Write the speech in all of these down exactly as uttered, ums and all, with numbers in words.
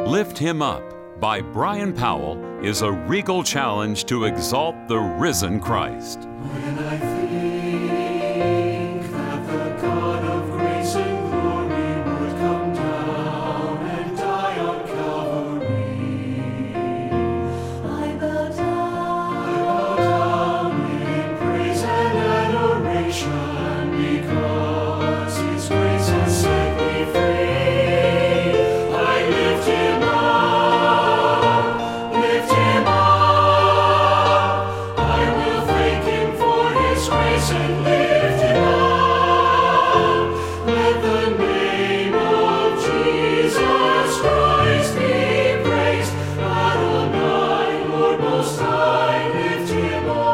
Lift Him Up by Brian Powell is a regal challenge to exalt the risen Christ. When I think that the God of grace and glory would come down and die on Calvary, I bow down, I bow down in praise and adoration, because His grace has set me free. I lift Him up, lift Him up. I will thank Him for His grace and lift Him up. Let the name of Jesus Christ be praised. Adonai, Lord Most High, lift Him up.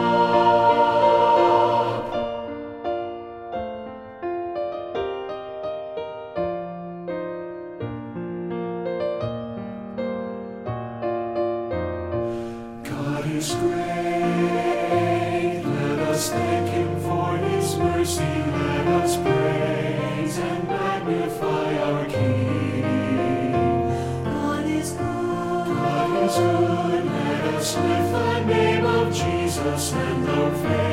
God is great. Let us thank Him for His mercy. Let us praise and magnify our King. God is good. God is good. Let us lift the name of Jesus and our faith.